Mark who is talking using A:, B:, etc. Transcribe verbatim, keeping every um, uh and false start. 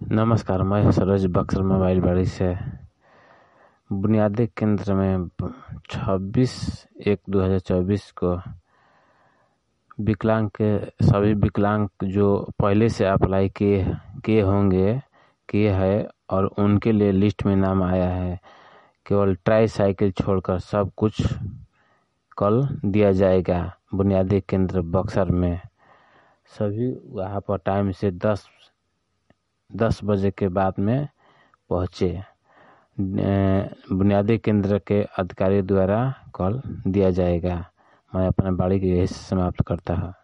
A: नमस्कार, मैं सरोज बक्सर मोबाइल बाड़ी से बुनियादी केंद्र में छब्बीस एक दो हज़ार चौबीस को विकलांग के सभी विकलांग जो पहले से अप्लाई किए किए होंगे किए हैं और उनके लिए लिस्ट में नाम आया है। केवल ट्राई साइकिल छोड़कर सब कुछ कल दिया जाएगा बुनियादी केंद्र बक्सर में। सभी वहाँ पर टाइम से दस दस बजे के बाद में पहुँचे। बुनियादी केंद्र के अधिकारी द्वारा कॉल दिया जाएगा। मैं अपना बाड़ी की यही समाप्त करता हूँ।